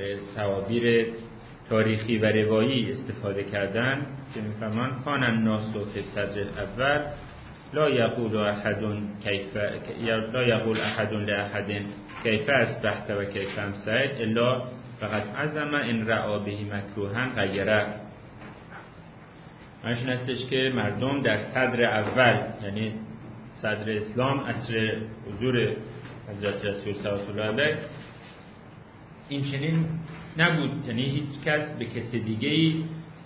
تعابیر تاریخی و روایی استفاده کردن که می‌فرمان کان الناس فی الصدر الاول لا یقول احد لاحد کیف اصبحت و کیف امسیت الا فقط عزم ان رعا به مکروها غیره. معنیش هستش که مردم در صدر اول، یعنی صدر اسلام، عصر حضور حضرت رسول صلی الله علیه، این چنین نبود. یعنی هیچ کس به کس دیگه‌ای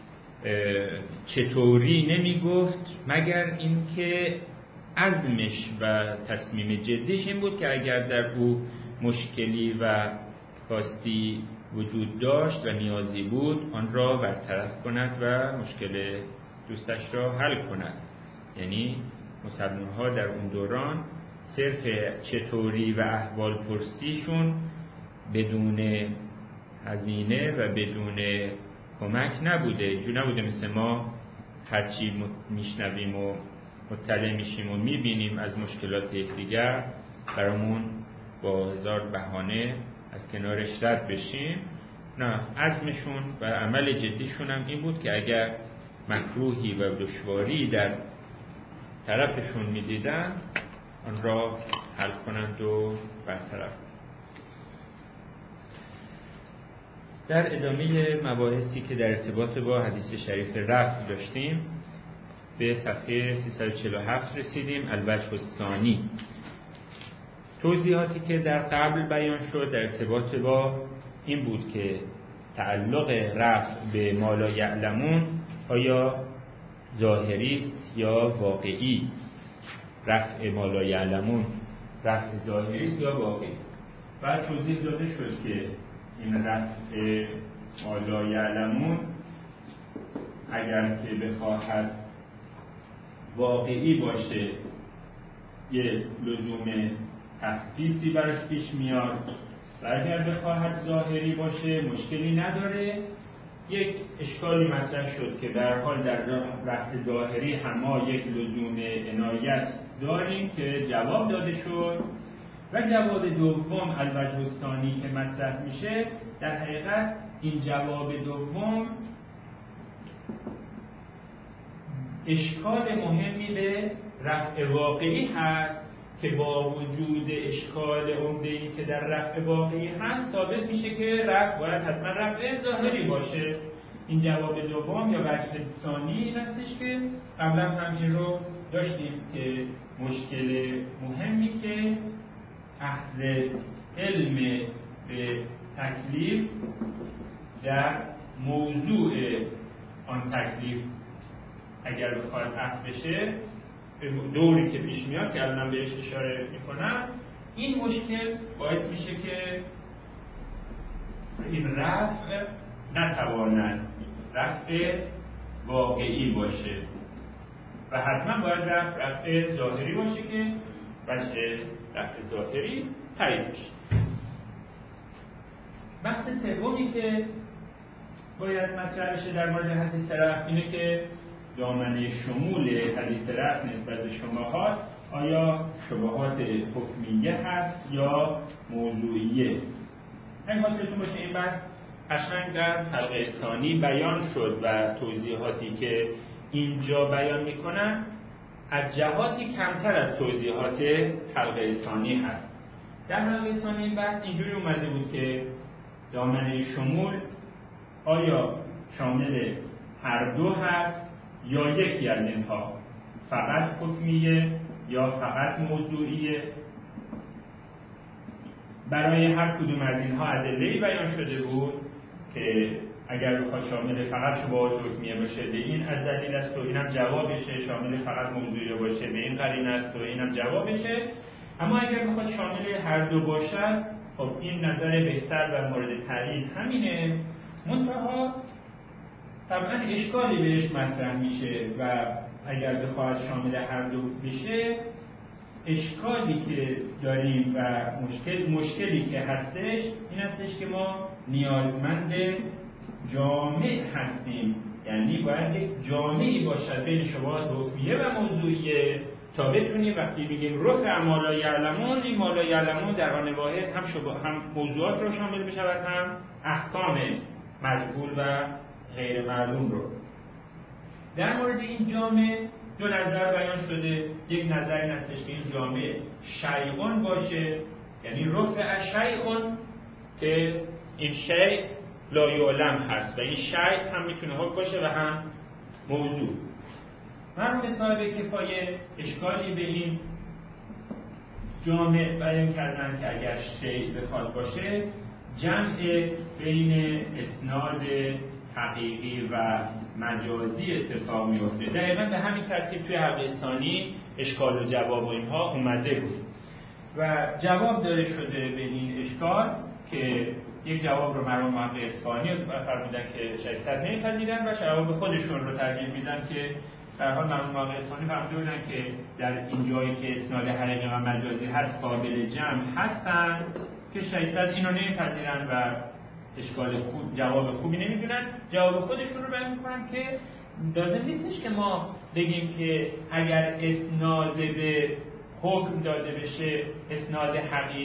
چطوری نمی گفت مگر اینکه عزمش و تصمیم جدیش این بود که اگر در او مشکلی و کاستی وجود داشت و نیازی بود آن را برطرف کند و مشکل دوستش را حل کند. یعنی مسلمان‌ها در اون دوران صرف چطوری و احوال پرسیشون بدون هزینه و بدون کمک نبوده. اینجور نبوده مثل ما هرچی میشنویم و مطلع میشیم و میبینیم از مشکلات یکدیگر برامون با هزار بهانه از کنارش رد بشیم. نه، عزمشون و عمل جدیشون هم این بود که اگر مکروهی و دشواری در طرفشون میدیدن آن را حل کنند و برطرف. در ادامه مباحثی که در ارتباط با حدیث شریف رفع داشتیم به صفحه 347 رسیدیم. الوجه الثانی، توضیحاتی که در قبل بیان شد در ارتباط با این بود که تعلق رفع به ما لا یعلمون آیا ظاهری است یا واقعی. رفع ما لا یعلمون رفع ظاهری است یا واقعی. بعد توضیح داده شد که این رفع ما لا یعلمون اگر که بخواهد واقعی باشه یه لزوم تخصیصی براش پیش میاد و اگر بخواهد ظاهری باشه مشکلی نداره. یک اشکالی مطرح شد که به هر حال در رفع ظاهری هم ما یک لزوم عنایت داریم که جواب داده شد و جواب دوم الوجه الثانی که مطرح میشه در حقیقت این جواب دوم اشکال مهمی به رفع واقعی هست که با وجود اشکال عمده‌ای که در رفع واقعی هست ثابت میشه که رفع باید حتما رفع ظاهری باشه. این جواب دوم یا وجه ثانی این هستش که قبلا هم این رو داشتیم که مشکل مهمی که اخذ علم به تکلیف در موضوع آن تکلیف اگر بخواد اخذ بشه به دوری که پیش میاد که الان بهش اشاره میکنم، این مشکل باعث میشه که این رفع نتواند رفع واقعی باشه و حتما باید رفع ظاهری باشه که وجه رفع ظاهری تایید بشه. بحث سومی که باید مطرح بشه در مورد حدیث رفع اینه که دامنه شمول حدیث رفع نسبت به شبهات آیا شبهات حکمیه هست یا موضوعیه. این خاطرتون باشه این بحث قشنگ در حلقه ثانی بیان شد و توضیحاتی که اینجا بیان میکنن از جهاتی کمتر از توضیحات حلقه ثانی هست. در حلقه ثانی این بحث اینجوری اومده بود که دامنه شمول آیا شامل هر دو هست یا یکی از اینها، فقط حکمیه یا فقط موضوعیه. برای هر کدوم از اینها ادله‌ای بیان شده بود که اگر بخواد شامل فقط شبهات حکمیه باشه به این از دلیل است و اینم جوابشه، شامل فقط موضوعیه باشه به این قرینه است و اینم جوابشه. اما اگر بخواد شامل هر دو باشد خب این نظر بهتر و مورد تایید همینه. منتها طبعا اشکالی بهش مطرح میشه و اگر بخواد شامل هر دو بشه اشکالی که داریم و مشکلی که هستش این هستش که ما نیازمند جامع هستیم. یعنی باید یک جامعی باشد بین شبهات حکمیه و موضوعیه تا بتونیم وقتی میگیم رفع ما لا یعلمون، این ما لا یعلمون در آن واحد هم موضوعات رو شامل بشود، هم احکام مجهول و غیر معلوم رو. در مورد این جامع دو نظر بیان شده. یک نظر این هستش که این جامع شیئون باشه، یعنی رفع شیئون که این شیء لا یعلم هست و این شیء هم میتونه حکم باشه و هم موضوع. مرحوم صاحب کفایه اشکالی به این جامع بیان کردن که اگر شیء بخواد باشه جمع بین اسناد حقیقی و مجازی اتفاق میفته. دقیقاً به همین ترتیب توی حلقه ثانی اشکال و جواب و اینها اومده بود و جواب داده شده به این اشکال که یک جواب رو مرحوم محقق اصفهانی فرمودن که شایسته نمیپذیرن و جواب خودشون رو ترجیح میدن که در حال مرحوم محقق اصفهانی فرموده بودن که در این جایی که اسناد حقیقی و مجازی هست قابل جمع هستن که شایسته اینو نمیپذیرن و اشکال خوب جواب خوبی نمیدونن. جواب خودشون رو بیان میکنن که لازم نیستش که ما بگیم که اگر اسناد به حکم داده بشه اسناد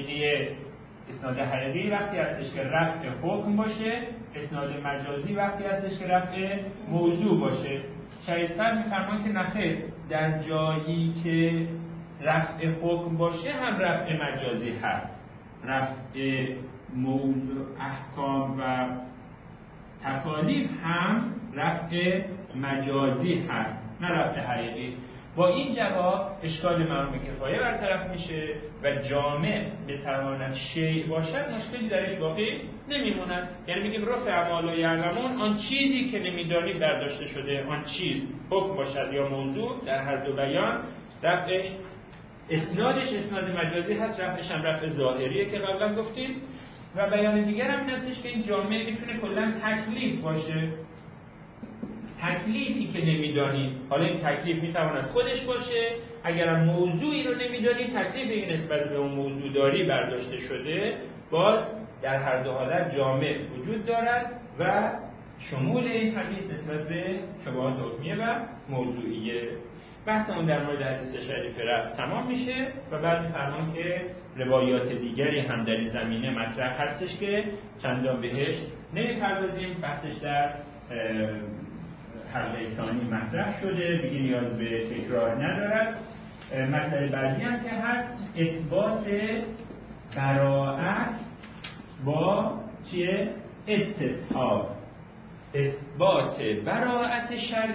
حقیقی وقتی هستش که رفع حکم باشه، اسناد مجازی وقتی هستش که رفع موضوع باشه. شایسته میفرمان که نخیر، در جایی که رفع حکم باشه هم رفع مجازی هست، رفع موضوع احکام و تکالیف هم رفع مجازی هست نه رفع حقیقی. با این جواب اشکال مرحوم کفایه برطرف میشه و جامع بتواند شیء باشد، مشکلی درش باقی نمیموند. یعنی میگیم رفع ما لا یعلمون، آن چیزی که نمیدانی برداشته شده، آن چیز حکم باشد یا موضوع، در هر دو بیان رفعش اسنادش اسناد مجازی هست، رفعش هم رفع ظاهریه که قبلا گفتیم. و بیان دیگر هم هستش که این جامعه میتونه کلا تکلیف باشه، تکلیفی که نمیدانی. حالا این تکلیف میتواند خودش باشه، اگر موضوعی رو نمیدانی تکلیف این نسبت به اون موضوع داری برداشته شده، باز در هر دو حالت جامع وجود دارد و شمول این حدیث نسبت به شبهات حکمیه و موضوعیه. بحثمون در مورد حدیث شریف رفع تمام میشه و بعد میفرمان که روایات دیگری هم در این زمینه مطرح هستش که چندان بهش نمیپردازیم، بحثش در حلقه ثانی مطرح شده، دیگه نیاز به تکرار ندارد. مسئله بعدی هم که هست اثبات براءت با چیه؟ استصحاب. اثبات براءت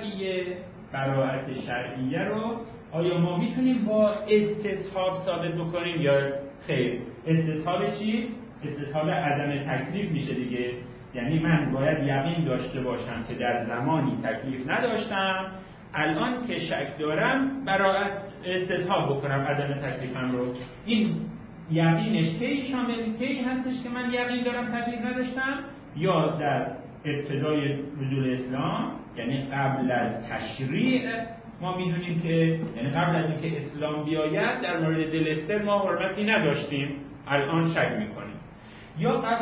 شرعیه رو آیا ما میتونیم با استصحاب ثابت بکنیم یا خیر؟ استصحاب چی؟ استصحاب عدم تکلیف میشه دیگه. یعنی من باید یقین داشته باشم که در زمانی تکلیف نداشتم، الان که شک دارم براءت استصحاب بکنم عدم تکلیفم رو. این یقینش کی هستش که من یقین دارم تکلیف نداشتم؟ یا در ابتدای نزول اسلام، یعنی قبل از تشریع ما میدونیم که یعنی قبل از اینکه اسلام بیاید در مورد دلستر ما حرمتی نداشتیم، الان شک میکنیم. یا قبل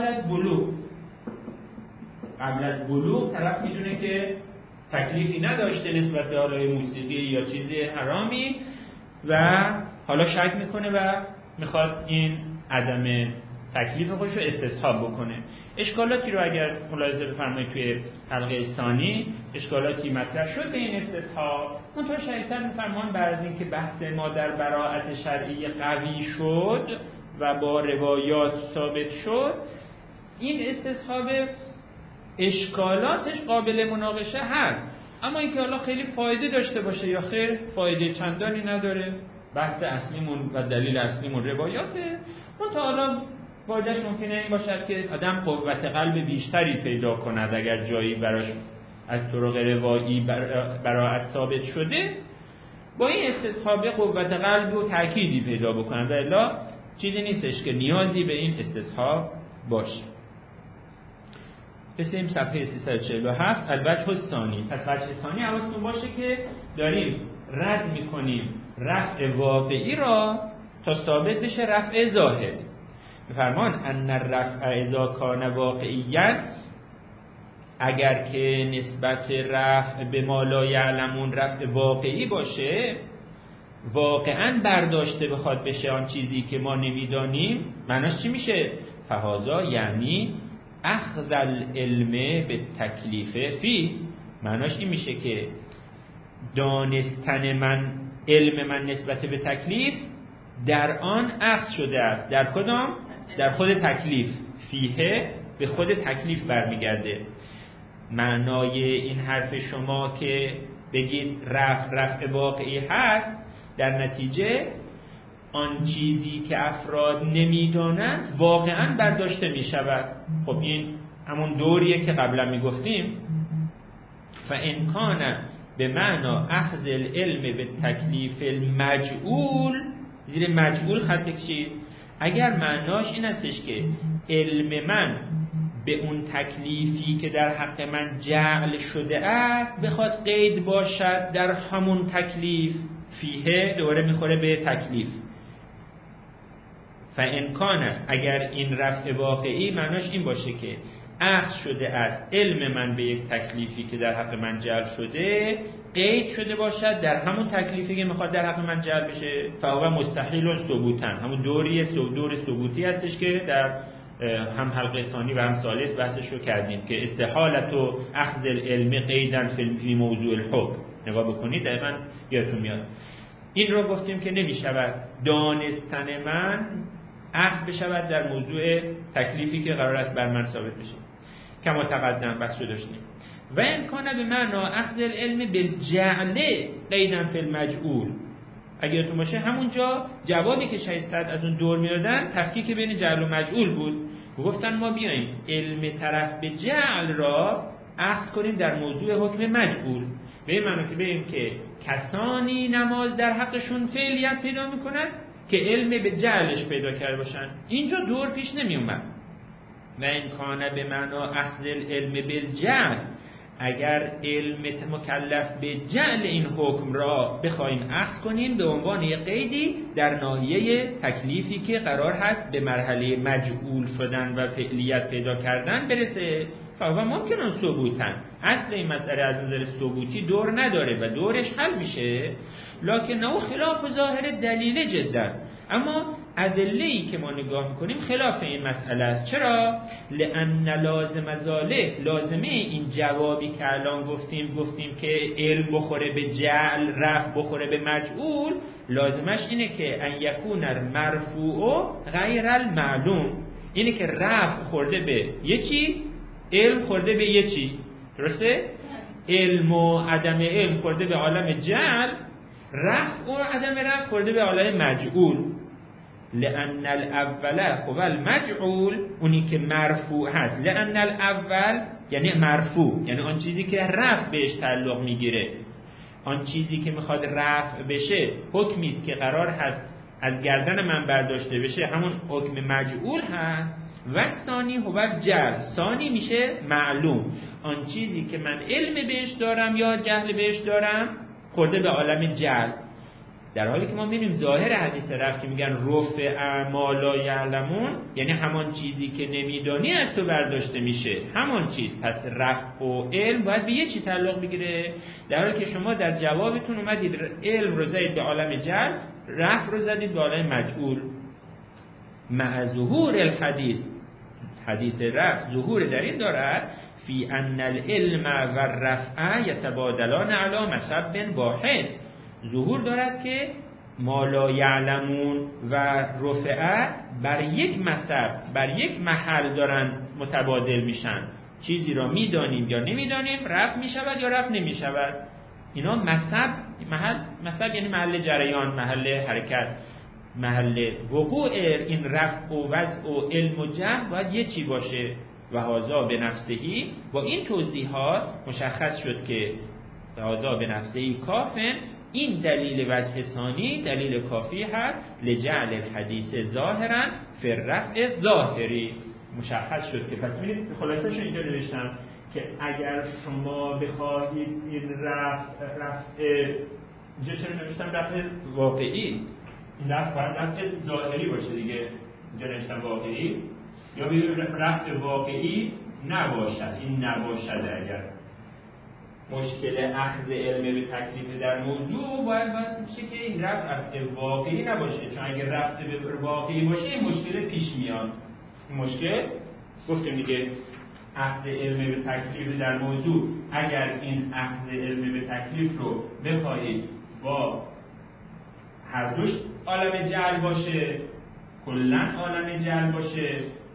از بلوغ طرف میدونه که تکلیفی نداشته نسبت به آلای موسیقی یا چیز حرامی و حالا شک میکنه و میخواد این عدم تکلیف خودش رو استصحاب بکنه. اشکالاتی رو اگر ملاحظه بفرمایید توی حلقه ثانی اشکالاتی مطرح شد به این استصحاب. منتها شایسته میفرمان بعد از اینکه بحث ما در براءت شرعی قوی شد و با روایات ثابت شد، این استصحاب اشکالاتش قابل مناقشه هست، اما اینکه حالا خیلی فایده داشته باشه یا خیر فایده چندانی نداره. بحث اصلیمون و دلیل اصلیمون روایاته. منتها حالا فایدهش ممکنه این باشد که آدم قوت قلب بیشتری پیدا کند اگر جایی براش از طرق روایی براءت ثابت شده، با این استصحاب قوت قلب و تأکیدی پیدا بکند و الا چیزی نیستش که نیازی به این استصحاب باشه. بسیم صفحه 347 الوجه الثانی. پس وجه ثانی حواستون باشه که داریم رد میکنیم رفع واقعی را تا ثابت بشه رفع ظاهری. بفرمان ان الرفع اذا کان واقعیا، اگر که نسبت رفع به ما لا یعلمون رفع واقعی باشه، واقعا برداشته بخواد بشه آن چیزی که ما نمیدانیم، معناش چی میشه؟ فهذا یعنی اخذ العلم به تکلیف فی، معناش این میشه که دانستن من، علم من نسبت به تکلیف در آن اخذ شده است. در کدام؟ در خود تکلیف. فیه به خود تکلیف برمیگرده. معنای این حرف شما که بگید رفع واقعی هست، در نتیجه آن چیزی که افراد نمیدانند واقعا برداشته می شود. خب این همون دوریه که قبلا می گفتیم. فإن کان به معنا اخذ العلم به تکلیف المجعول، زیر مجعول خط بکشید. اگر معناش این استش که علم من به اون تکلیفی که در حق من جعل شده است بخواد قید باشد در همون تکلیف، فیه دوباره میخوره به تکلیف. فإن کان، اگر این رفع واقعی معناش این باشه که اخذ شده است علم من به یک تکلیفی که در حق من جعل شده قید شده باشد در همون تکلیفی که میخواد در حق من جعل بشه، فهو مستحیل ثبوتا، همون دور ثبوتی هستش که در هم حلقه ثانی و هم ثالث بحثش رو کردیم که استحالت و اخذ العلم قیدن فی موضوع الحکم. نگاه بکنید دقیقاً یادتون میاد. این رو گفتیم که نمیشود دانستن من اخذ بشود در موضوع تکلیفی که قرار است بر من ثابت بشه، کما تقدم بحث رو داشتیم. و این کانه به معنا اخذ العلم بالجعل قیدن فی المجعول. اگه یادتون باشه همونجا جوابی که شهید صد از اون دور میادن تفکیک بین جعل و مجعول بود. گفتن ما بیایم علم طرف به جعل را اخذ کنیم در موضوع حکم مجعول، به این معنی که بگیم که کسانی نماز در حقشون فعلیت پیدا میکنن که علم به جعلش پیدا کرده باشن. اینجا دور پیش نمی اومد. و این کانه به معنا اخذ العلم بالجعل، اگر علم مکلف به جعل این حکم را بخوایم اخذ کنیم به عنوان یک قیدی در ناحیه تکلیفی که قرار هست به مرحله مجعول شدن و فعلیت پیدا کردن برسه، فهو ممکنه ثبوتن. اصل این مسئله از نظر ثبوتی دور نداره و دورش حل میشه، لکنه خلاف ظاهر دلیل جدا. اما ادله‌ای که ما نگاه میکنیم خلاف این مسئله است. چرا؟ لأن لازم ذلک، لازمه این جوابی که الان گفتیم که علم بخوره به جعل، رفع بخوره به مجعول، لازمش اینه که ان یکون المرفوع غیر المعلوم، اینه که رفع خورده به یکی، علم خورده به یکی. درسته؟ علم و عدم علم خورده به عالم جعل، رفع و عدم رفع خورده به عالم مجعول. لأن الاول هو المجعول، اونی که مرفوع هست. لأن الاول یعنی مرفوع، یعنی آن چیزی که رفع بهش تعلق میگیره، آن چیزی که میخواد رفع بشه حکمی است که قرار هست از گردن من برداشته بشه، همون حکم مجعول هست. و ثانی هو الجعل، ثانی میشه معلوم، آن چیزی که من علم بهش دارم یا جهل بهش دارم خورده به عالم جعل. در حالی که ما می‌بینیم ظاهر حدیث رفع که میگن رفع ما لا یعلمون، یعنی همان چیزی که نمیدانی از تو برداشته میشه، همان چیز. پس رفع و علم باید به یه چی تعلق بگیره، در حالی که شما در جوابتون اومدید علم رو زدید به عالم جعل، رفع رو زدید به عالم مجعول. مع ظهور الحدیث، حدیث رفع ظهور در این دارد فی ان العلم و الرفع یتبادلان علی مسب واحد، ظهور دارد که ما لا یعلمون و رفع بر یک مسب، بر یک محل دارن متبادل میشن. چیزی را میدانیم یا نمیدانیم، رفع میشود یا رفع نمیشود. اینا مسب یعنی محل جریان، محل حرکت، محل وقوع این رفع و وضع و علم و جهل باید یه چی باشه. و هذا به نفسهی، با این توضیحات مشخص شد که هذا به نفسهی کافن، این دلیل وجه ثانی دلیل کافی هست لجعل الحدیث ظاهرا فی الرفع ظاهری. مشخص شد که پس ببینید خلاصش اینجا نوشتم که اگر شما بخواهید این رفع اینجا چرا نوشتم رفع واقعی، این رفع باید رفع ظاهری باشه دیگه، اینجا نوشتم واقعی، یا بگید رفع واقعی نباشد، این نباشد. اگر مشکل اخذ علم به تکلیف در موضوع باید میشه که این رفع واقعی نباشه، چون اگر رفع به واقعی باشه این مشکل پیش میاد. این مشکل گفتیم دیگه اخذ علم به تکلیف در موضوع، اگر این اخذ علم به تکلیف رو بخواهید با هر دوش عالم جعل باشه، کلن عالم جعل باشه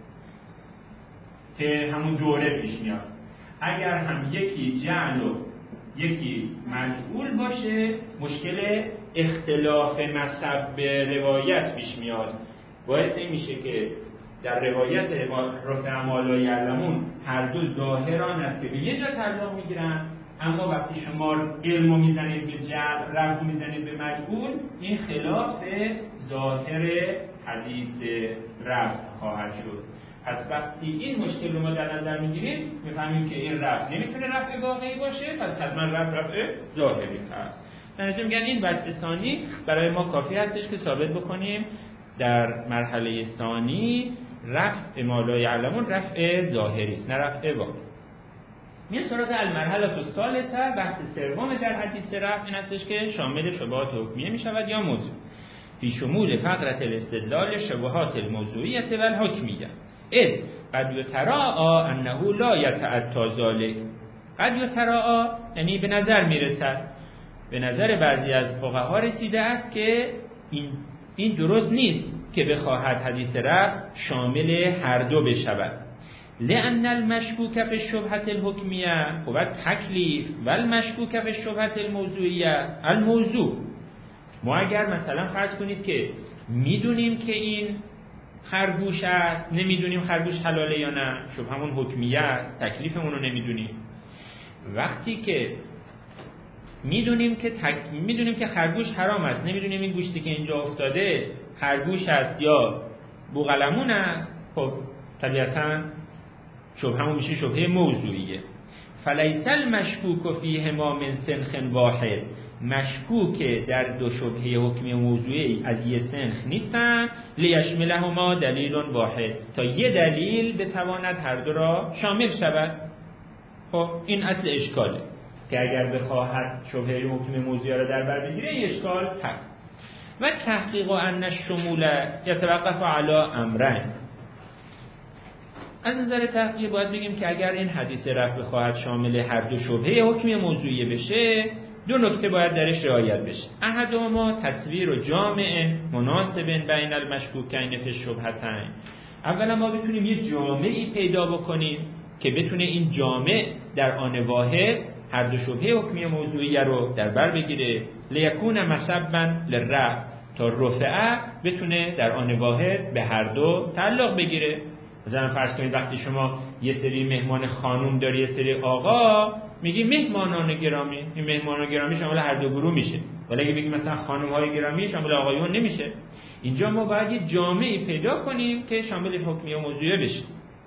که همون دوره پیش میاد. اگر هم یکی جعل و یکی مجعول باشه مشکل اختلاف مصب روایت پیش میاد. باعث این میشه که در روایت رفع ما لا یعلمون هر دو ظاهران است که به یه جا تعلق میگیرن، اما وقتی شما علمو میزنید به جعل، رفعو میزنید به مجعول، این خلاف ظاهر حدیث رفع خواهد شد. پس وقتی این مشکل رو ما در نظر میگیریم میفهمیم که این رفع نمیتونه رفع واقعی باشه، پس حتما رفع ظاهری هست. در نتیجه میگن این وجه ثانی برای ما کافی هستش که ثابت بکنیم در مرحله ثانی رفع ما لا یعلمون رفع ظاهری است نه رفع واقعی. میان سراغ المرحله الثالثه، بحث سوم در حدیث رفع این هستش که شامل شبهات حکمیه میشود یا موضوع، فی شمول فقره الاستدلال شبهات الموضوعیه و الحکمیه. اذ قد یتراءا انه لا یتأتی ذلک. قد یتراءا یعنی به نظر میرسد، به نظر بعضی از فقها رسیده است که این درست نیست که بخواهد حدیث رفع شامل هر دو بشود. لأن المشکوک فی الشبهة الحکمیه هو تکلیف و المشکوک فی الشبهة الموضوعیه الموضوع. ما اگر مثلا فرض کنید که میدونیم که این خرگوش است، نمیدونیم خرگوش حلاله یا نه، شبهمون حکمیه است، تکلیفمون رو نمیدونیم. وقتی که میدونیم که خرگوش حرام است، نمیدونیم این گوشتی که اینجا افتاده خرگوش است یا بوقلمون است، خب طبیعتاً شبهمون میشه شبهه موضوعیه. فلیس المشکوک فیهما من سنخ واحد. مشکوک در دو شبهه حکمی موضوعی از یه سنخ نیستن، لیشملهما دلیل واحد، تا یه دلیل بتواند هر دو را شامل شود. خب این اصل اشکاله که اگر بخواهد شبهه حکمی موضوعی را در بر بگیره این اشکال هست. و تحقیق ان الشمول یتوقف علی امرین. از نظر تحقیق باید بگیم که اگر این حدیث رفع بخواهد شامل هر دو شبهه حکمی موضوعی بشه، دو نکته باید درش رعایت بشه. احدهما تصویر و جامع مناسب بین المشکوکین فی الشبهتین. اولا ما بتونیم یه جامعی پیدا بکنیم که بتونه این جامع در آن واحد هر دو شبهه حکمی موضوعی رو در بر بگیره، لیکون مسببا للرفع، تا رفعه بتونه در آن واحد به هر دو تعلق بگیره. مثلا فرض کنید وقتی شما یه سری مهمان خانوم داری، یه سری آقا، میگی مهمانان گرامی، این مهمانان گرامی شامل هر دو گروه میشه. ولی اگه بگیم مثلا خانم های گرامی شامل آقایون نمیشه. اینجا ما باید یه جامعی پیدا کنیم که شامل حکمی و موضوعی بشه.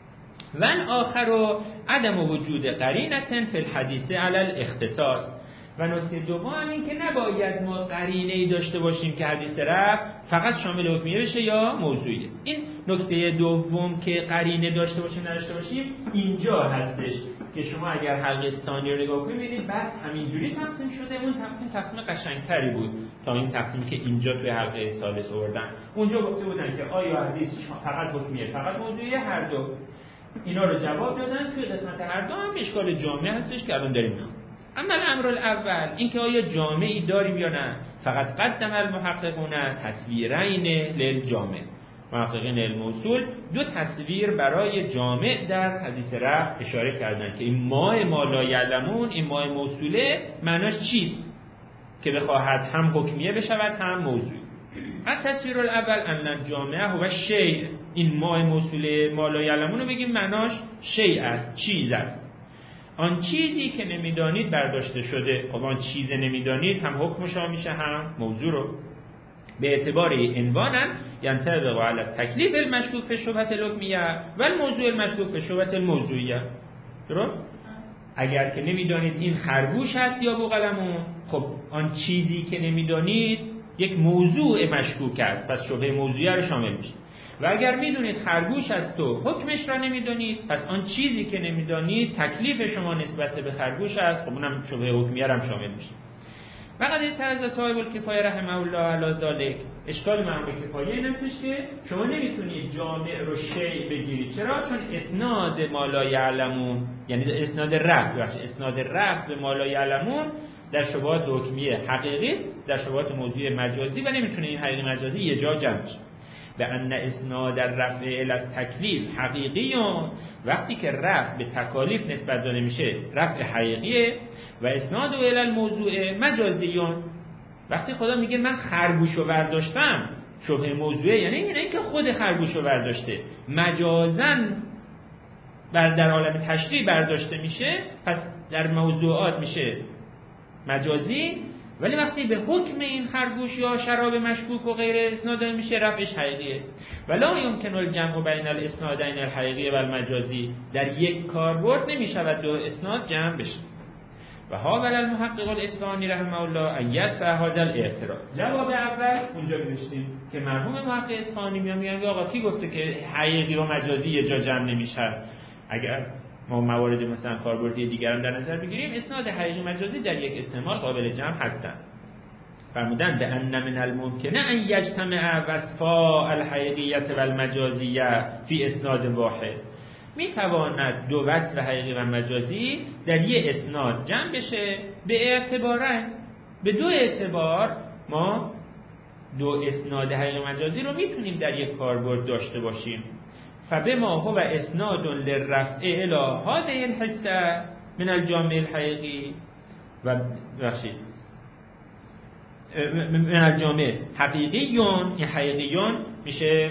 و آخر عدم وجود قرینه فی الحدیث علی الاختصاص. و نکته دوم این که نباید ما قرینه‌ای داشته باشیم که حدیث رفع فقط شامل حکمیه بشه یا موضوعیه. این نکته دوم که قرینه داشته باشیم نداشته باشیم اینجا هستش که شما اگر حلقه ثانی رو نگاه کنید ببینید بس همینجوری تقسیم شده. اون تقسیم قشنگتری بود تا این تقسیمی که اینجا توی حلقه ثالث آوردن. اونجا گفته بودن که آیا حدیث فقط حکمیه فقط موضوعیه، هر دو. اینا رو جواب دادن. توی قسمت هر دو هم اشکال جامع هستش که الان داریم میخونیم. اما الامر الاول اینکه آیا جامعی داریم یا نه، فقط قدم المحققون تصویرین للجامع. محققین علم اصول دو تصویر برای جامع در حدیث رفع اشاره کردن که این ما لا یعلمون، این ما موصوله معناش چیست که بخواهد هم حکمیه بشود هم موضوعی. التصویر الاول ان الجامعه هو شیء. این ما موصوله ما لا یعلمون رو بگیم معناش شیء است، چیز است. آن چیزی که نمیدانید برداشته شده. خب آن چیز نمیدانید هم حکمش میشه هم موضوع رو. به اعتبار عنوانا ينطبق على التکلیف المشکوک فی الشبهة الحکمیه و الموضوع المشکوک فی الشبهة الموضوعیه. درست؟ اگر که نمیدانید این خرگوش هست یا بوقلمون، خب آن چیزی که نمیدانید یک موضوع مشکوک است، پس شبهه موضوعیه رو شامل میشه. و اگر میدونید خرگوش از تو حکمش را نمیدونید، پس آن چیزی که نمیدانید تکلیف شما نسبت به خرگوش است. خب اونم شبهه حکمیه هم شامل میشه. فقط طرز صاحب الکفایه رحمه الله علی ذلک، اشکال مرحوم کفایه این هستش که شما نمیتونید جامع رو شیء بگیرید. چرا؟ چون اسناد ما لا یعلمون، یعنی اسناد رفع به ما لا یعلمون در شبهات حکمیه حقیقی است، در شبهات موضوعی مجازی، و نمیتونه این حقیقی مجازی یه جا جمع بشه. به ان اسناد الرفع الی التکلیف حقیقیون، وقتی که رفع به تکالیف نسبت داده میشه رفع حقیقیه، و اسناد الی الموضوع مجازیون، وقتی خدا میگه من خرگوشو برداشتم شبهه موضوعه، یعنی اینکه خود خرگوشو برداشته، مجازن در عالم تشریع برداشته میشه، پس در موضوعات میشه مجازی، ولی وقتی به حکم این خرگوش یا شراب مشکوک و غیره اسناد میشه رفعش حقیقیه. ولا یمکن الجمع بین الاسنادین الحقیقی و المجازی، در یک کاربرد نمیشود دو اسناد جمع بشه. و حاول المحقق الاصفهانی رحمه الله ان یدفع هذا الاعتراض. جواب اول اونجا نوشتیم که مرحوم محقق اصفهانی میگه آقا کی گفته که حقیقی و مجازی یه جا جمع نمیشه؟ اگر ما موارد مثلا کاربردی دیگر هم در نظر بگیریم، اسناد حقیقی مجازی در یک استعمال قابل جمع هستند. فرمودن به ان من الممکنه ان یجتمع وصفا الحقیقیت و المجازیه فی اسناد واحد، میتواند دو وصف حقیقی و مجازی در یک اسناد جمع بشه به اعتبارن، به دو اعتبار ما دو اسناد حقیقی مجازی رو میتونیم در یک کاربرد داشته باشیم. فبما هو اسناد للرفع الی هذه الحصه من الجامع الحقیقی و من الجامع حقیقیون، این حقیقیون میشه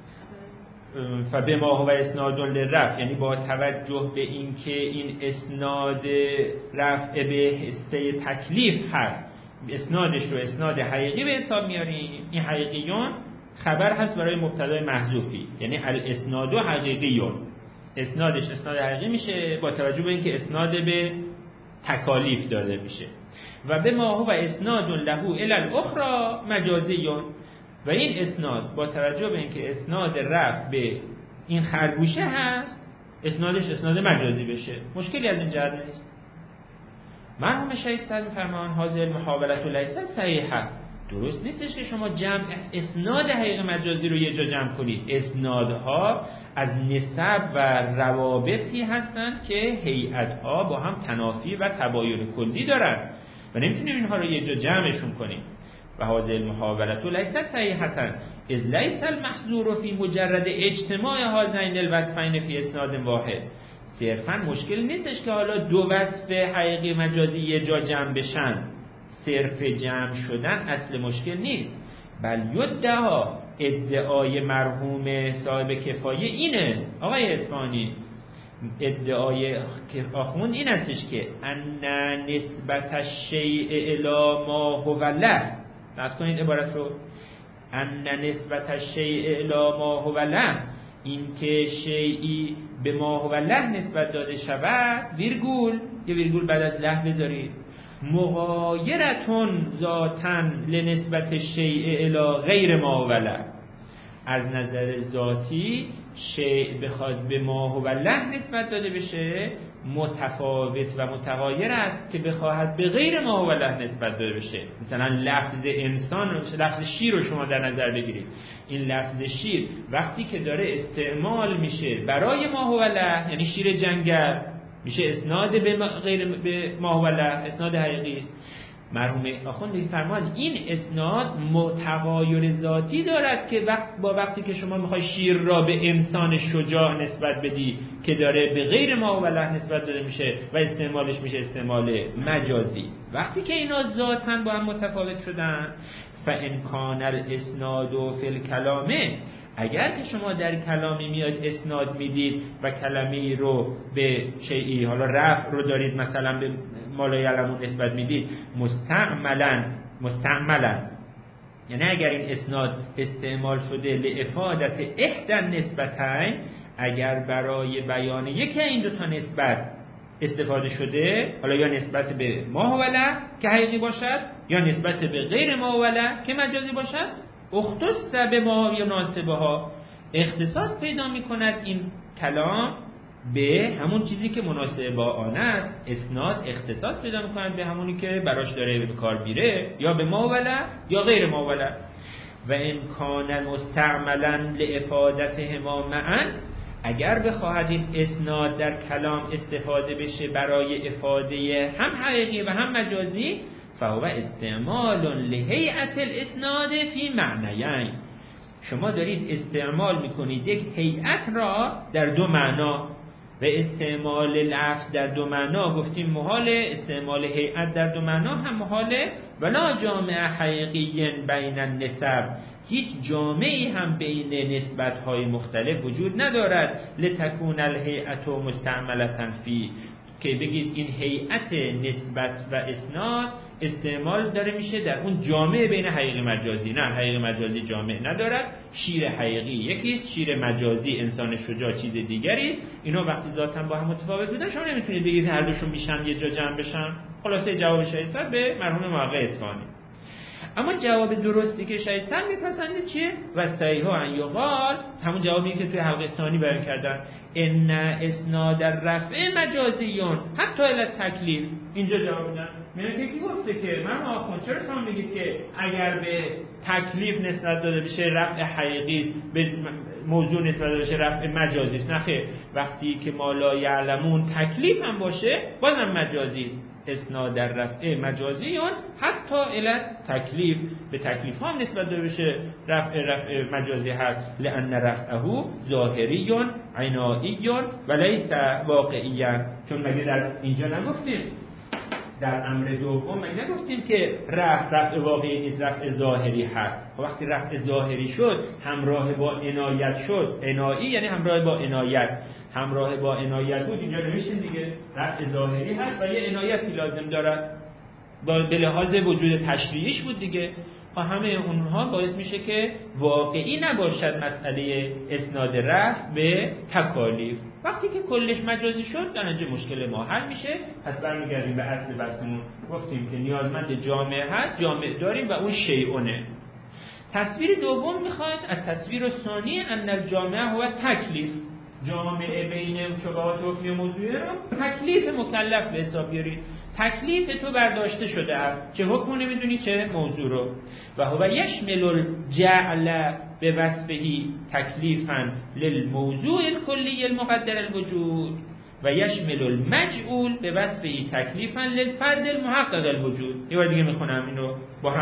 فبما هو اسناد للرفع، یعنی با توجه به اینکه این اسناد رفع به حصه تکلیف هست، اسنادش رو اسناد حقیقی به حساب میاریم. این حقیقیون خبر هست برای مبتدای محذوفی، یعنی الاسناد حقیقیون، اسنادش اسناد حقیقی میشه با توجه به اینکه اسناد به تکالیف داده میشه. و به ما هو اسناد له الی الاخرى مجازیون، و این اسناد با توجه به اینکه اسناد رفع به این خرگوشه هست، اسنادش اسناد مجازی بشه. مشکلی از این جهت نیست. مرحوم شیخ صدر می‌فرمان حاضر محاولت لیست صحیحه، درست نیستش که شما جمع اسناد حقیقی مجازی رو یه جا جمع کنید. اسنادها از نسب و روابطی هستند که هیئت‌ها با هم تنافی و تباین کلی دارن و نمیتونیم اینها رو یه جا جمعشون کنیم. و هذه المحاولت لیست صحیحه اذ لیس المحظور فی مجرد اجتماع هذین الوصفین فی اسناد واحد. صرفا مشکل نیستش که حالا دو وصف حقیقی مجازی یه جا جمع بشن، صرف جمع شدن اصل مشکل نیست. بل ادعای مرحوم صاحب کفایه اینه، آقای اصفهانی، ادعای آخوند این هستش که ان نسبت الشیء الی ما هو له، نقد کنید عبارت رو، ان نسبت الشیء الی ما هو له، این که شیئی به ما هو له نسبت داده شود، ویرگول، یه ویرگول بعد از له بذارید، مغایرتون ذاتن لنسبت شیء الی غیر ما هو له، از نظر ذاتی شیء بخواد به ما هو له نسبت داده بشه متفاوت و متغایر است که بخواهد به غیر ما هو له نسبت داده بشه. مثلا لفظ انسان، لفظ شیر رو شما در نظر بگیرید، این لفظ شیر وقتی که داره استعمال میشه برای ما هو له، یعنی شیر جنگل، میشه اسناد به غیر به ما هو له، اسناد حقیقی است. مرحوم آخوند می‌فرمایند این اسناد متغایر ذاتی دارد که وقتی که شما میخوای شیر را به انسان شجاع نسبت بدی که داره به غیر ما هو له نسبت داده میشه و استعمالش میشه استعمال مجازی، وقتی که اینا ذاتاً با هم متفاوت شدن، فان کان الاسناد فی الکلام، اگر که شما در کلامی میاد اسناد میدید و کلمی رو به شیئی، حالا رفع رو دارید مثلا به مالای علمون نسبت میدید، مستعملا، یعنی اگر این اسناد استعمال شده لافادت احدى النسبتین، اگر برای بیان یکی این دو تا نسبت استفاده شده، حالا یا نسبت به ما هو له که حقیقی باشد یا نسبت به غیر ما هو له که مجازی باشد، اختص به ما یناسبها، اختصاص پیدا میکند این کلام به همون چیزی که مناسب با آن است. اسناد اختصاص پیدا میکند به همونی که براش داره به کار میره، یا به ما ولا یا غیر ما ولا. و امکان مستعملا لافادتهما معا، اگر بخواهد این اسناد در کلام استفاده بشه برای افاده هم حقیقی و هم مجازی، فهو استعمال لهیئت الاسناد فی معنیین. شما دارید استعمال میکنید یک هیئت را در دو معنا، و استعمال لفظ در دو معنا گفتیم محاله، استعمال هیئت در دو معنا هم محاله. ولا جامع حقیقی بین النسب، هیچ جامعی هم بین نسبت‌های مختلف وجود ندارد. لتکون الهیئت مستعملة فی، که بگید این هیئت نسبت و اسناد استعمال داره میشه در اون جامعه بین حقیقی مجازی. نه، حقیقی مجازی جامعه ندارد. شیر حقیقی یکیست، شیر مجازی انسان شجاع چیز دیگری. اینا وقتی ذاتاً با هم متفاوت بودن، شما نمیتونید بگید هر دوشون میشن یه جا جمع بشن. خلاصه جواب شایسته به مرحوم محقق اصفهانی. اما جواب درستی که شایسته میپسنده چیه؟ و صحیح ان یقال، همون جوابی که توی حلقه ثانی بیان کردن، ان اسناد الرفع مجازیون حتی الی تکلیف. اینجا جواب میدن، میگه که کی گفته که من آخوند چرا شما میگید که اگر به تکلیف نسبت داده بشه رفع حقیقی است، به موضوع نسبت داده بشه رفع مجازی است؟ نخیر، وقتی که ما لا یعلمون تکلیف هم باشه بازم مجازی است. اسناد در رفع مجازیون حتی الی تکلیف، به تکلیف هم نسبت داده بشه رفع مجازی هست. لان رفعه ظاهری عنایی و لیس واقعی. چون مگه در اینجا نگفتیم در امر دوم مگه نگفتیم که رفع واقعی نیست، رفع ظاهری هست؟ وقتی رفع ظاهری شد همراه با عنایت شد، عنایی یعنی همراه با عنایت، همراه با عنایت بود، اینجا نوشتیم دیگه رفع ظاهری هست و یه عنایتی لازم دارد به لحاظ وجود تشریعیش بود دیگه. همه اونها باعث میشه که واقعی نباشد مسئله اسناد رفع به تکالیف. وقتی که کلش مجازی شد در اینجا مشکل ما حل میشه. پس برمیگردیم به اصل بحثمون، گفتیم که نیازمند جامعه هست، جامعه داریم و اون شیئونه. تصویر دوم میخواد از تصویر ثانی ان الجامعه هو تکلیف، جامعه بین شبهات حکمی موضوعی رو تکلیف مکلف به حساب بیارید. تکلیف تو برداشته شده است، چه حکم نمیدونی چه موضوع رو. و هو یشمل الجعل به وصفهی تکلیفا للموضوع الکلی المقدر الوجود و یشمل المجعول به وصفهی تکلیفا للفرد المحقق الوجود. یه بار دیگه میخونم اینو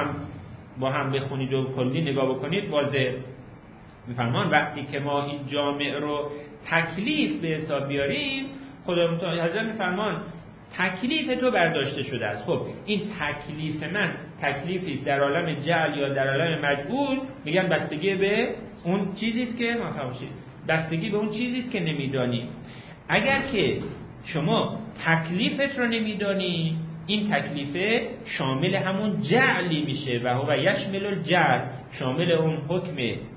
با هم بخونید و کلی نگاه بکنید. واضح میفرمان وقتی که ما این جامع رو تکلیف به حساب بیاریم، خدا متعال حضرت میفرمان تکلیف تو برداشته شده است. خب این تکلیف من تکلیفی است در عالم جعل یا در عالم مجعول، میگن بستگی به اون چیزی است که ما فهمید، بستگی به اون چیزی است که نمیدانی. اگر که شما تکلیفت رو نمیدانی، این تکلیفه شامل همون جعلی میشه و هو یشمل الجعل، شامل اون حکم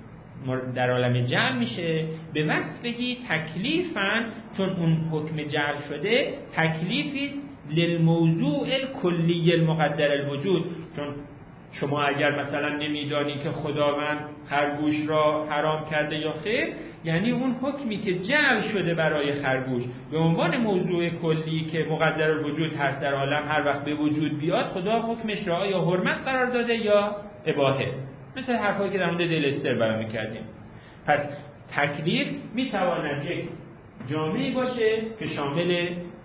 در عالم جعل میشه. به وصفهی تکلیفاً، چون اون حکم جعل شده تکلیفی است للموضوع الکلی المقدر الوجود. چون شما اگر مثلا نمیدانی که خداوند خرگوش را حرام کرده یا خیر، یعنی اون حکمی که جعل شده برای خرگوش به عنوان موضوع کلی که مقدر الوجود هست در عالم، هر وقت به وجود بیاد خدا حکمش را یا حرمت قرار داده یا اباحه، مثل حرفایی که در مورد دلستر بیان می‌کردیم. پس تکلیف میتواند یک جامعی باشه که شامل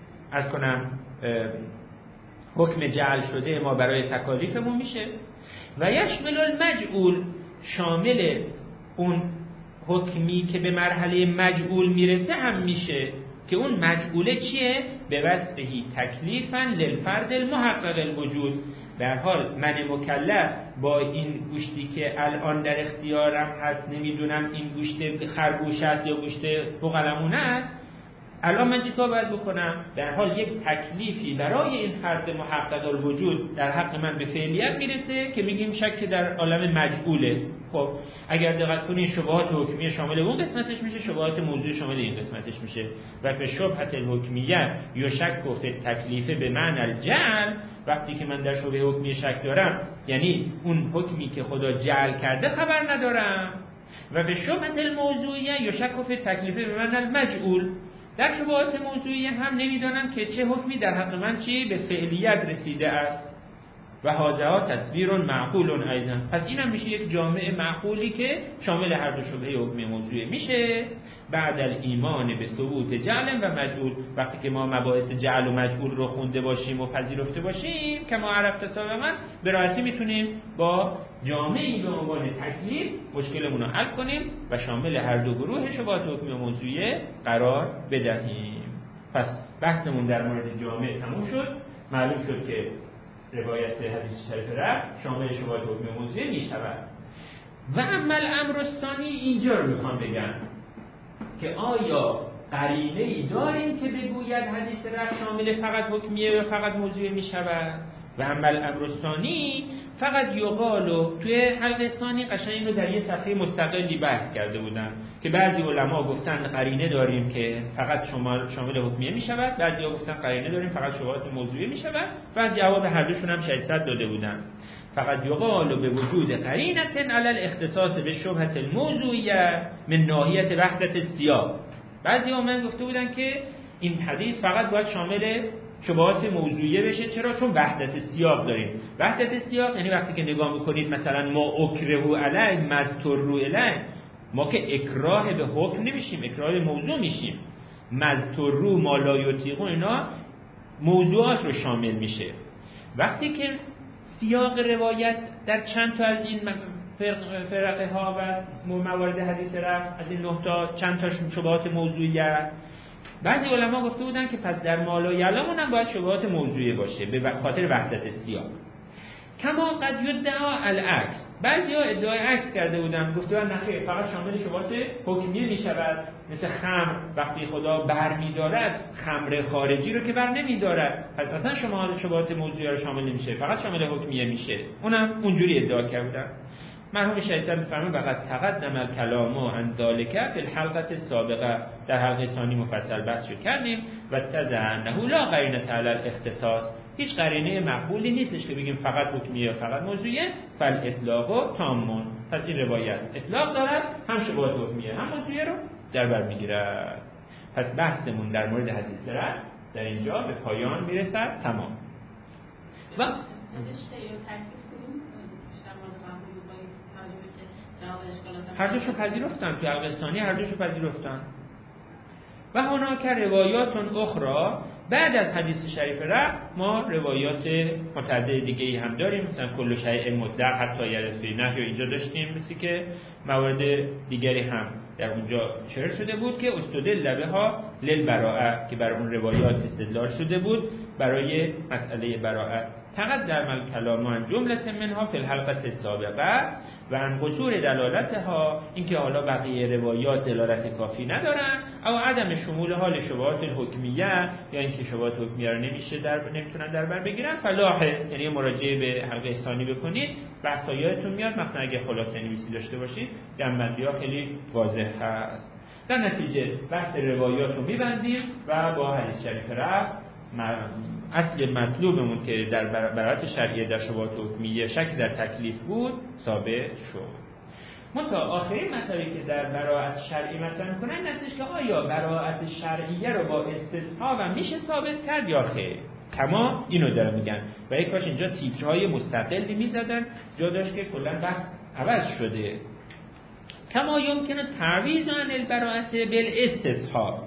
حکم جعل شده ما برای تکالیفمون میشه و یشمل المجعول، شامل اون حکمی که به مرحله مجعول میرسه هم میشه که اون مجعوله چیه؟ به وصفهی تکلیفاً للفرد المحقق الوجود. به هر حال من مکلف با این گوشتی که الان در اختیارم هست، نمیدونم این گوشت خرگوش است یا گوشت بوقلمونه است، الان من چیکار باید بکنم؟ در حال یک تکلیفی برای این فرد محقق الوجود در حق من به فعلیت میرسه که میگیم شک در عالم مجعوله. خب اگر دقت کنید شبهات حکمیه شامل اون قسمتش میشه، شبهات موضوعی شامل این قسمتش میشه. و فی شبهت الحکمیه یا شک گفته تکلیفه به معنی الجعل، وقتی که من در شبهه حکمی شک دارم یعنی اون حکمی که خدا جعل کرده خبر ندارم، و به شبهت الموضوعیه یشک فی تکلیف به من المجعول، در شبهات موضوعیه هم نمیدانم که چه حکمی در حق من چی به فعلیت رسیده است. و هذا تصویر معقول ایضا، پس اینم میشه یک جامع معقولی که شامل هر دو شبهه حکمی موضوعی میشه. بعد الایمان به ثبوت جعل و مجعول، وقتی که ما مباحث جعل و مجعول رو خونده باشیم و پذیرفته باشیم که ما عرفت سابقا، به راحتی میتونیم با جامعی به عنوان تکلیف مشکلمون رو حل کنیم و شامل هر دو گروه شبهات حکمی موضوعی قرار بدهیم. پس بحثمون در مورد جامع تموم شد. معلوم شد که روایت حدیث شریف را شامل شبهات حکمی موضوعی میشود. و اما الامر الثانی، اینجا رو میخوام بگم که آیا قرینه ای داریم که بگوید حدیث رفع شامل فقط حکمیه یا فقط موضوعی میشود؟ و اما الامر الثانی فقط یقالو، توی حلقه ثانی قشنگ اینو در یه صفحه مستقلی بحث کرده بودم که بعضی علما گفتن قرینه داریم که فقط شامل حکمیه میشود، بعضی‌ها گفتن قرینه داریم فقط شبهات موضوعی میشود، بعد جواب هر دوشون هم 600 داده بودن. فقط یقال به وجود قرینت علی الاختصاص به شبهه الموضوعیه من ناحیه وحدت السیاق. بعضی‌ها من گفته بودن که این حدیث فقط باید شامل شبهات موضوعیه بشه. چرا؟ چون وحدت سیاق داریم. وحدت سیاق یعنی وقتی که نگاه میکنید مثلا ما اکره علی مذتر علی، ما که اکراه به حکم نمیشیم، اکراه به موضوع میشیم. مذتر ما لا یطیقون، اینا موضوعات رو شامل میشه. وقتی که سیاق روایت در چند تا از این فرقه ها و موارد حدیث رفع از این 9 تا چند تا شبهات موضوعی است، بعضی علما گفته بودن که پس در مالا یعلمون هم باید شبهات موضوعی باشه به خاطر وحدت سیاق. کما قد یدعا العکس، بعضی‌ها ادعای عکس کرده بودن، گفته بودن نخیر فقط شامل شبهات حکمیه میشود، مثل خمر وقتی خدا بر می‌دارد خمر خارجی رو که بر نمی‌دارد، پس اصلا شما شبهات موضوعی رو شامل نمیشه، فقط شامل حکمیه میشه. اونم اونجوری ادعا کردن. مرحوم شیطان می‌فرمایند وقد تقدم الكلام عن ذلك فی الحلقه السابقه، در حلقه ثانی مفصل بحث کردیم و تزعنه لا قرینه علی الاختصاص، هیچ قرینه مقبولی نیستش که بگیم فقط حکمیه فقط موضوعیه. فالاطلاق تامون، پس این روایت اطلاق دارد، هم شبهات حکمیه هم موضوعیه رو در بر میگیرد. پس بحثمون در مورد حدیث رفع در اینجا به پایان میرسد. تمام. و هر دوشو پذیرفتن که القسطانی هر دوشو پذیرفتن. و هناک روایات اخرى، بعد از حدیث شریف رفع ما روایات متعدد دیگه ای هم داریم، مثلا کل شیء مطلق حتی یرفی نهی اینجا داشتیم، مثل که موارد دیگری هم در اونجا شرح شده بود که استدل بها للبراءه، که برای اون روایات استدلال شده بود برای مسئله براءه. تقدم الکلام عن جمله منها فی الحلقه السابقه و عن قصور دلالتها، اینکه حالا بقیه روایات دلالت کافی ندارن، او عدم شمول حال شبهات الحکمیه، یا اینکه شبهات حکمیه رو نمیتونن در بر بگیرن. فلاحظ، یعنی مراجعه به حلقه ثانی بکنید، بحثایتون میاد، مثلا اگه خلاصه نویسی داشته باشید جنبندی‌ها خیلی واضح هست. در نتیجه بحث روایات رو میبندیم و با حدیث شریف رفع اصل مطلوبمون که در براءت شرعیه در شبهات حکمیه شک در تکلیف بود ثابت شد. منتها آخرین مطلبی که در براءت شرعی مطرح می‌کنن این هستش که آیا براءت شرعیه رو با استثناء و میشه ثابت کرد یا خیر. کما اینو دارن میگن و یک کاش اینجا تیترهای مستقلی میزدن، جا داشت که کلا بحث عوض شده. کما یمکن تعویض عن البراءت بالاستصحاب،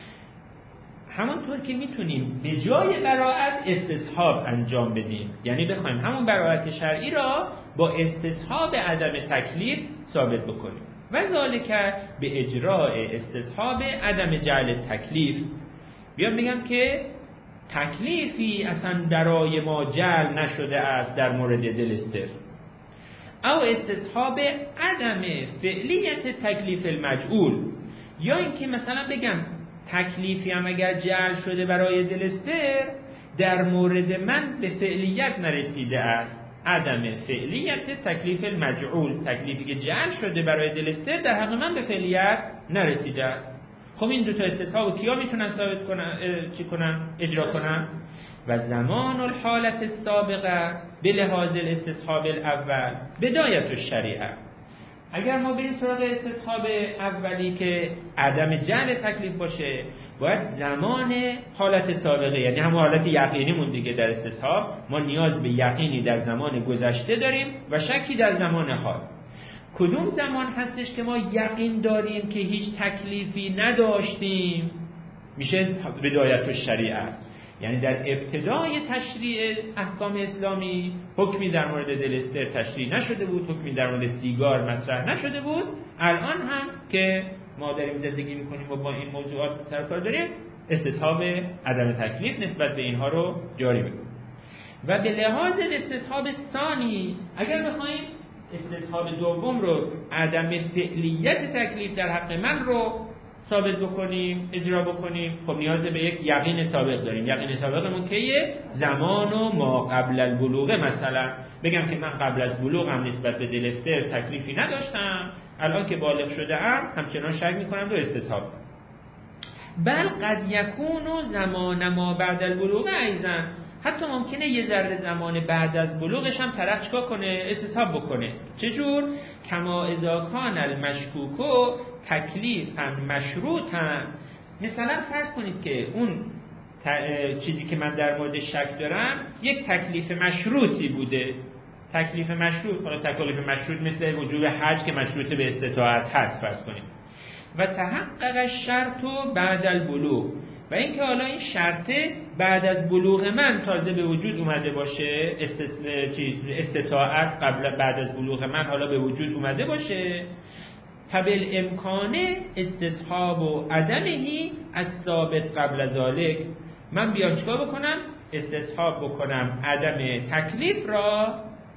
همونطور که میتونیم به جای براءت استصحاب انجام بدیم، یعنی بخوایم همون براءت شرعی را با استصحاب عدم تکلیف ثابت بکنیم. و ذالک به اجراء استصحاب عدم جعل تکلیف، بیام بگم که تکلیفی اصلا برای ما جعل نشده است در مورد دلستر، او استصحاب عدم فعلیت تکلیف المجعول، یا اینکه مثلا بگم تکلیفی هم اگر جعل شده برای دلستر در مورد من به فعلیت نرسیده است، عدم فعلیت تکلیف المجعول، تکلیفی که جعل شده برای دلستر در حق من به فعلیت نرسیده است. خب این دو تا استصحاب کیا میتونن ثابت کنن اجرا کنن؟ و زمان الحالت السابقه به لحاظ الاستصحاب الاول بدایت الشریعه، اگر ما بریم سراغ استصحاب اولی که عدم جعل تکلیف باشه، باید زمان حالت سابقه، یعنی همون حالت یقینیمون دیگه در استصحاب، ما نیاز به یقینی در زمان گذشته داریم و شکی در زمان حال. کدوم زمان هستش که ما یقین داریم که هیچ تکلیفی نداشتیم؟ میشه بدایت الشریعه، یعنی در ابتدای تشریع احکام اسلامی حکمی در مورد دلستر تشریع نشده بود، حکمی در مورد سیگار مطرح نشده بود. الان هم که ما داریم زندگی میکنیم و با این موضوعات سر کار داریم، استصحاب عدم تکلیف نسبت به اینها رو جاری میکنیم. و به لحاظ استصحاب ثانی، اگر بخوایم استصحاب دوم رو، عدم فعلیت تکلیف در حق من رو ثابت بکنیم، اجرا بکنیم، خب نیاز به یک یقین سابق داریم. یقین سابقمون کیه؟ زمان و ما قبل البلوغ. مثلا بگم که من قبل از بلوغم نسبت به دلستر تکلیفی نداشتم، الان که بالغ شده ام همچنان شک میکنم رو استصحاب. بل قد یکون زمان ما بعد البلوغ ایضا، حتی ممکنه یه ذره زمان بعد از بلوغش هم طرف چیکار کنه؟ استصحاب بکنه. چجور؟ کما اذا کان المشکوکو تکلیفا مشروطا. مثلا فرض کنید که اون چیزی که من در مورد شک دارم یک تکلیف مشروطی بوده. تکلیف مشروط، حالا تکلیف مشروط مثل وجوب حج که مشروط به استطاعت هست فرض کنید. و تحقق الشرط بعد البلوغ، و اینکه حالا این شرطه بعد از بلوغ من تازه به وجود اومده باشه، استطاعت قبل بعد از بلوغ من حالا به وجود اومده باشه، فبال امکان استصحاب و عدمهی از ثابت قبل ذالک. من بیام چیکار بکنم؟ استصحاب بکنم عدم تکلیف را،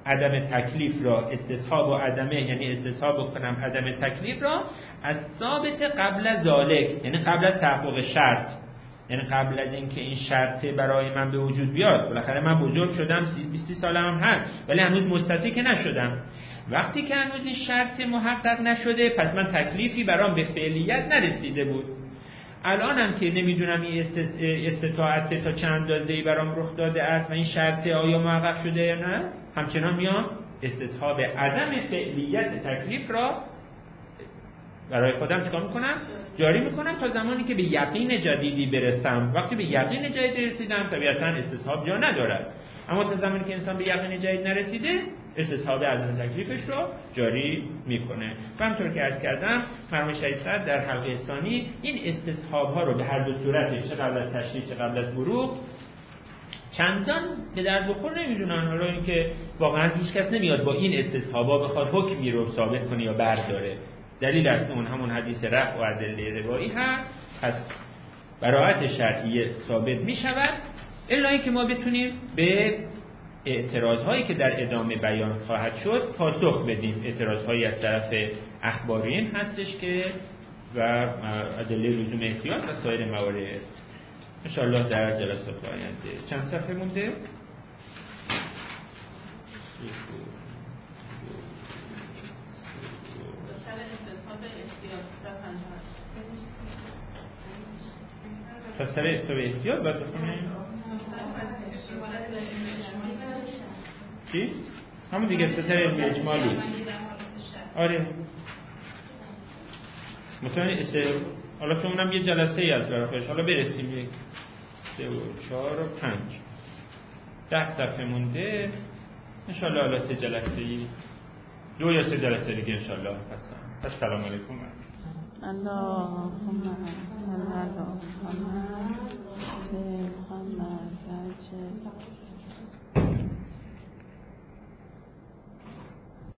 استصحاب و عدمه، یعنی استصحاب بکنم عدم تکلیف را از ثابت قبل ذالک، یعنی قبل از تحقق شرط، یعنی قبل از اینکه این شرط برای من به وجود بیاد. بالاخره من بزرگ شدم، 20 سالم هم هست، ولی هنوز مستطیع که نشدم. وقتی که هنوز این شرط محقق نشده، پس من تکلیفی برام به فعلیت نرسیده بود. الانم که نمیدونم این استطاعت تا چند اندازه‌ای برام رخ داده است و این شرط آیا محقق شده یا نه، همچنان میام استصحاب عدم فعلیت تکلیف را برای خودم چیکار میکنم؟ جاری میکنم تا زمانی که به یقین جدیدی برسم. وقتی به یقین جدیدی رسیدم طبیعتاً استصحاب جا ندارد، اما تا زمانی که انسان به یقین جدید نرسیده استصحاب عدم تکلیفش رو جاری میکنه. و همونطور که عرض کردم مرحوم شهید صدر در حلقه ثانی این استصحاب ها رو به هر دو صورتش، چه قبل از تشریع چه قبل از بلوغ، چندان به درد بخور نمیدونن. حالا اینکه واقعا هیچ کس نمیاد با این استصحابا بخواد حکمی رو ثابت کنه یا برداره. دلیل اصل اون همون حدیث رفع و ادله روایی هست، پس براءت شرعیه ثابت می شود، الا اینکه ما بتونیم به اعتراض هایی که در ادامه بیان خواهد شد پاسخ بدیم. اعتراض هایی از طرف اخبارین هستش که و ادله لزوم احتیاط و سایر موارد. ان شاء الله در جلسات آینده. چند صفحه مونده؟ تفسیر اسباب احتیاط باید بخونیم. چی؟ همون دیگه تفسیر علمی اجمالی. آره مطمئن حالا چون اونم یه جلسه ای از برای خودش، حالا برسیم 1 3 و 4 و 5 10 صفحه مونده انشالله. حالا 3 جلسه ای 2 یا 3 جلسه دیگه انشالله. السلام علیکم. اللهم صل على محمد